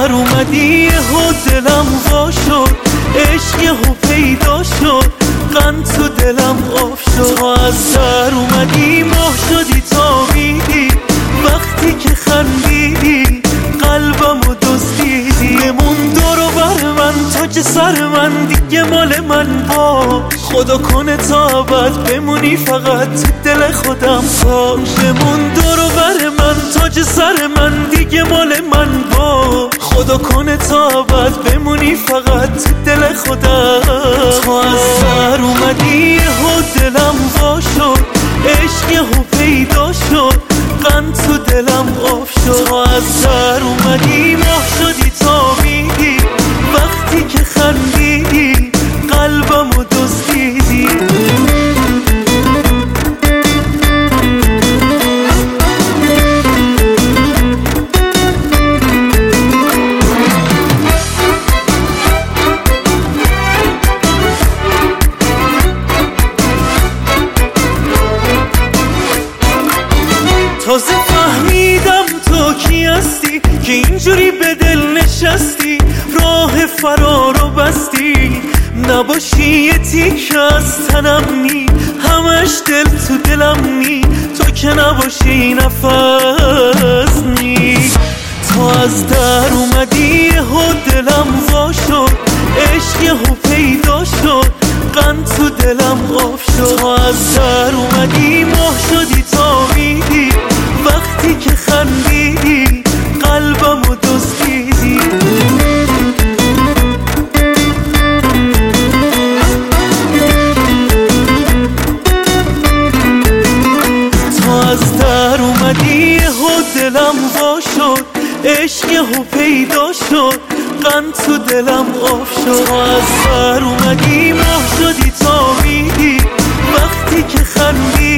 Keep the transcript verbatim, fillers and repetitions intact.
در اومدی یهو دلم وا شد، عشق یهو پیدا شد، قند تو دلم آب شد. تو از در اومدی ماه شدی تابیدی، وقتی که خندیدی قلبمو دزدیدی. بمون دور و بر من تاج سر من، دیگه مال من با خدا کنه تا ابد بمونی فقط تو دل خودم باش. بمون دور و بر من تاج سر من، دیگه مال من با خدا کنه تا ابد بمونی فقط تو دل خودم. تو از سر اومدی یهو دلم وا شد، عشق یهو پیدا شد، قند تو دلم آب شد. تو از سر اومدی ماه شدی تابیدی، وقتی که خندیدی قلبمو دزدیدی. تازه فهمیدم تو کی هستی که اینجوری به دل نشستی، راه فرارو بستی. نباشی یه تیک از تنم نی، همش دل تو دلم نی، تو که نباشی نفس نی. تو از در اومدی یهو دلم وا شد، عشق یهو پیدا شد، قند تو دلم آب شد. تو از در اومدی ماه شدی تابیدی، وقتی که خندیدی قلبمو دزدیدی. تو از در اومدی یهو دلم وا شد، عشق یهو پیدا شد، قند تو دلم آب شد. تو از در اومدی ماه شدی تابیدی، وقتی که خندیدی